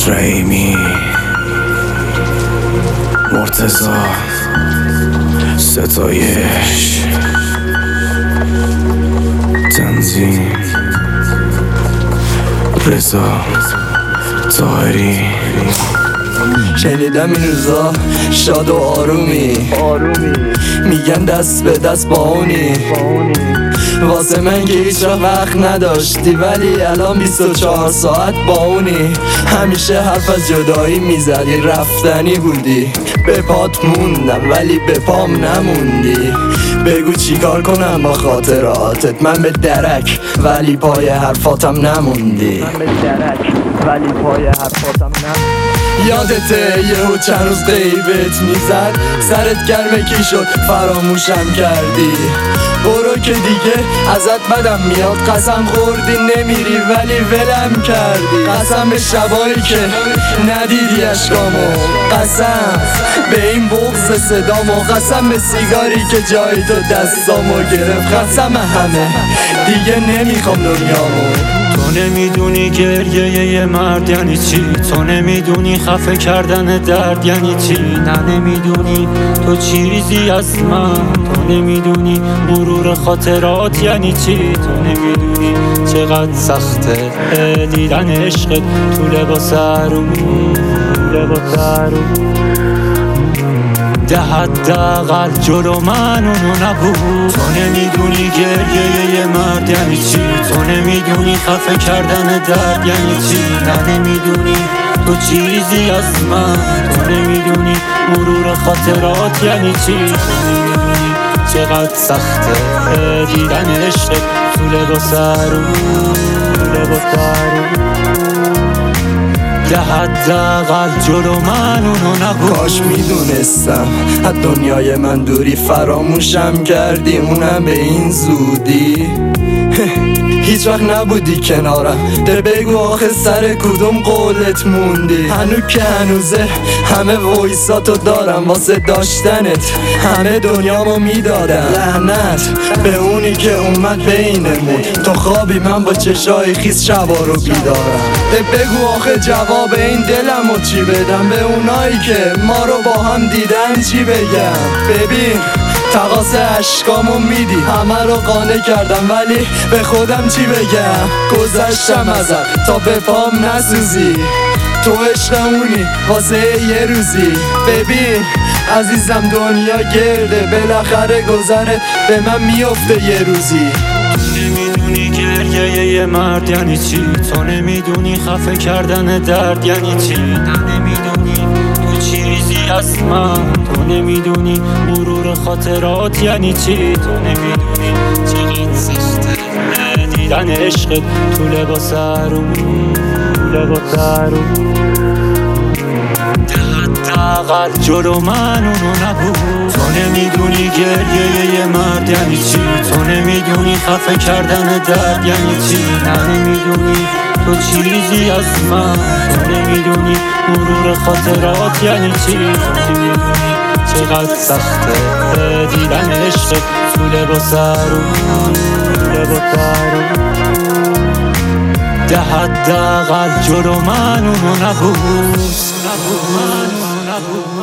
رحیمی، مرتضی، ستایش، تنظیم، رضا طاهری. شنیدم این روزا شاد و آرومی، میگن دست به دست با اونی. واسه من که هیچ وقت نداشتی ولی الان 24 ساعت با اونی. همیشه حرف از جدایی میزدی، رفتنی بودی، به پات موندم ولی به پام نموندی. بگو چیکار کنم با خاطراتت، من به درک ولی پای حرفاتم نموندی. یادته یهو چند روز غیبت میزد، سرت گرمه کی شد فراموشم کردی. برو که دیگه ازت بدم میاد، قسم خوردی نمیری ولی ولم کردی. قسم به شبایی که ندیدی اشکامو، قسم به این بغض صدامو، قسم به سیگاری که جای تو دستامو گرفت، قسم همه دیگه نمیخوام دنیامو. تو نمیدونی گریه یه مرد یعنی چی، تو نمیدونی خفه کردن درد یعنی چی، نه نمیدونی تو چیزی از من، تو نمیدونی مرور خاطرات یعنی چی، تو نمیدونی چقدر سخته دیدن عشقت تو لباس عروسی. ده حداقل جلو من اونو نبود. تو نمیدونی گریه یه مرد یعنی چی، تو نمیدونی خفه کردن درد یعنی چی، نه نمیدونی تو چیزی از من، تو نمیدونی مرور خاطرات یعنی چی، تو نمیدونی چقدر سخته دیدن عشق تو لباس عروسی. ده حداقل جلو من اونو نبود. کاش میدونستم از دنیای من دوری، فراموشم کردی اونم به این زودی. هیچ وقت نبودی کنارم، ده بگو آخه سر کدوم قولت موندی. هنو که هنوزه همه وایساتو دارم، واسه داشتنت همه دنیامو میدادم. لعنت به اونی که اومد بینمون، تو خوابی من با چشای خیس شبا رو بیدارم. ده بگو آخه جواب این دلمو چی بدم، به اونایی که ما رو با هم دیدن چی بگم. ببین تقاس اشکامو میدی، همه رو قانع کردم ولی به خودم چی بگم. گذشتم ازت تا به پام نسوزی، تو عشقمونی واسه یه روزی. ببین عزیزم دنیا گرده، بالاخره گذره به من میفته یه روزی. تو نمیدونی گریه یه مرد یعنی چی، تو نمیدونی خفه کردن درد یعنی چی، نه نمیدونی تو چیزی از من، تو نمیدونی مرور خاطرات یعنی چی، تو نمیدونی چقدر سخته دیدن عشقت تو لباس عروسی. حداقل جلو من اونو نبود. تو نمیدونی گریه یه مرد یعنی چی، تو نمیدونی خفه کردن درد یعنی چی، نه نمیدونی تو چیزی از من، تو نمیدونی مرور خاطرات یعنی چی، تو نمیدونی چقدر سخته دیدن عشق تو لباس عروسی. ده حداقل جلو من اونو نبود.